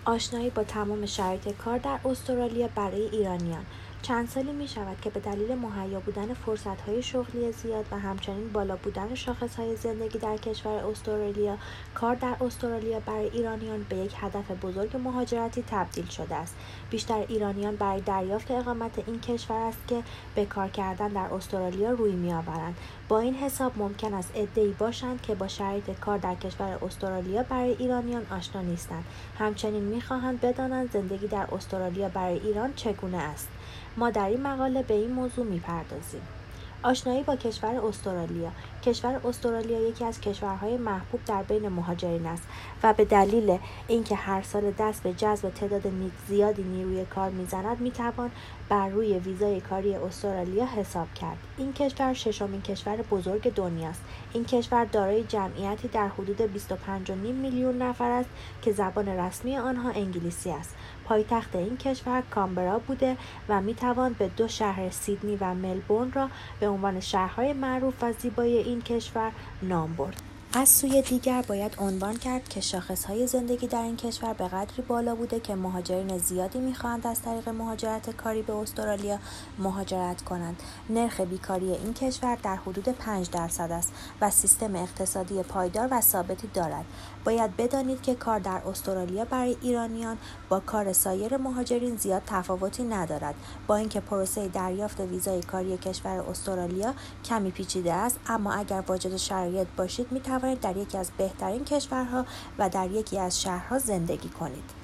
آشنایی با تمام شرایط کار در استرالیا برای ایرانیان. چند سالی می شود که به دلیل مهیا بودن فرصت‌های شغلی زیاد و همچنین بالا بودن شاخص‌های زندگی در کشور استرالیا، کار در استرالیا برای ایرانیان به یک هدف بزرگ مهاجرتی تبدیل شده است. بیشتر ایرانیان برای دریافت اقامت این کشور است که به کار کردن در استرالیا روی می‌آورند. با این حساب ممکن است عده‌ای باشند که با شرایط کار در کشور استرالیا برای ایرانیان آشنا نیستند. همچنین می‌خواهند بدانند زندگی در استرالیا برای ایران چگونه است. ما در این مقاله به این موضوع می‌پردازیم. آشنایی با کشور استرالیا. کشور استرالیا یکی از کشورهای محبوب در بین مهاجرین است و به دلیل اینکه هر سال دست به جذب تعداد زیادی نیروی کار می‌زند می‌توان بر روی ویزای کاری استرالیا حساب کرد. این کشور ششمین کشور بزرگ دنیاست. این کشور دارای جمعیتی در حدود 25.5 میلیون نفر است که زبان رسمی آنها انگلیسی است. پایتخت این کشور کامبرا بوده و می‌توان به دو شهر سیدنی و ملبورن را به عنوان شهرهای معروف و زیبای این کشور نام برد. از سوی دیگر باید عنوان کرد که شاخصهای زندگی در این کشور به قدری بالا بوده که مهاجرین زیادی می‌خواهند از طریق مهاجرت کاری به استرالیا مهاجرت کنند. نرخ بیکاری این کشور در حدود 5% است و سیستم اقتصادی پایدار و ثابتی دارد. باید بدانید که کار در استرالیا برای ایرانیان با کار سایر مهاجرین زیاد تفاوتی ندارد. با اینکه پروسه دریافت ویزای کاری کشور استرالیا کمی پیچیده است، اما اگر واجد شرایط باشید می‌توانید در یکی از بهترین کشورها و در یکی از شهرها زندگی کنید.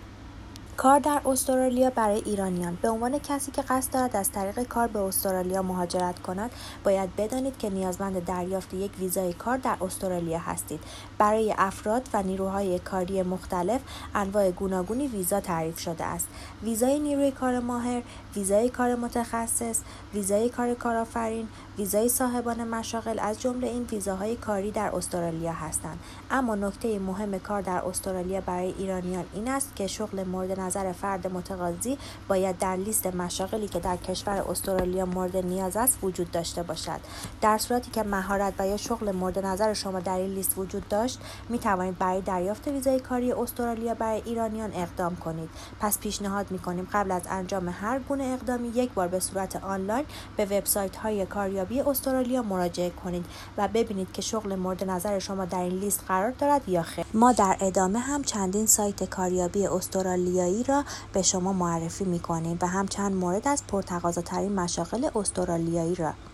کار در استرالیا برای ایرانیان. به عنوان کسی که قصد دارد از طریق کار به استرالیا مهاجرت کند، باید بدانید که نیازمند دریافت یک ویزای کار در استرالیا هستید. برای افراد و نیروهای کاری مختلف، انواع گوناگونی ویزا تعریف شده است. ویزای نیروی کار ماهر، ویزای کار متخصص، ویزای کار کارآفرین، ویزای صاحبان مشاغل از جمله این ویزاهای کاری در استرالیا هستند. اما نکته مهم کار در استرالیا برای ایرانیان این است که شغل مورد نظر فرد متقاضی باید در لیست مشاغلی که در کشور استرالیا مورد نیاز است وجود داشته باشد. در صورتی که مهارت و یا شغل مورد نظر شما در این لیست وجود داشت، می توانید برای دریافت ویزای کاری استرالیا برای ایرانیان اقدام کنید. پس پیشنهاد می کنیم قبل از انجام هر گونه اقدامی یک بار به صورت آنلاین به وبسایت‌های کاریابی استرالیا مراجعه کنید و ببینید که شغل مورد نظر شما در این لیست قرار دارد یا خیر. ما در ادامه هم چندین سایت کاریابی استرالیایی را به شما معرفی می‌کنیم و هم چند مورد از پرتقاضاترین مشاغل استرالیایی را.